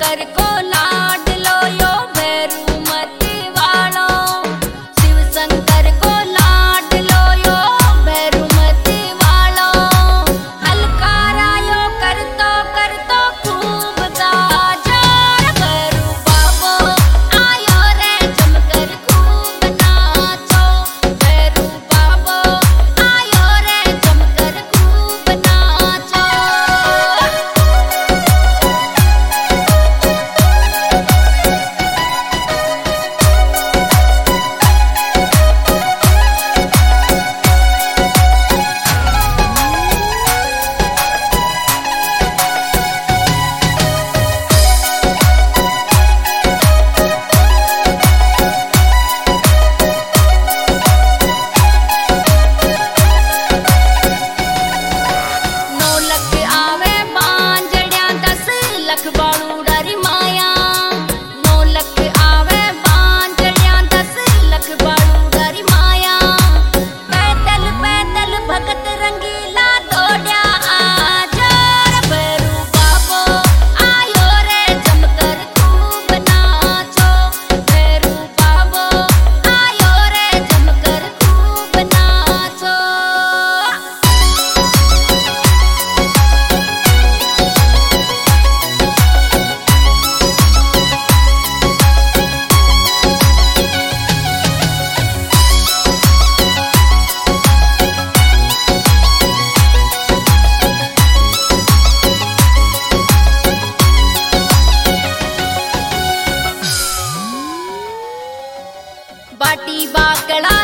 शंकर को लाड लो यो भैरू मती वालो। शिव शंकर को लाड लो यो भैरू मती वालो। हलकारा यो कर तो खूब गाजर। भैरू बाबो आयो रे जमकर खूब नाचो। भैरू बाबो आयो रे जमकर खूब नाचो। लख बाड़ू डरी माया। 9 लख आवे बांझड़िया 10 लख बाड़ू डरी माया। पैदल पैदल भगत रंगीला दौड़या आजार। भैरू बाबो आयो रे जमकर खूब नाचो। भैरू बाबो आयो रे जमकर खूब नाचो। बाटी बाकड़ा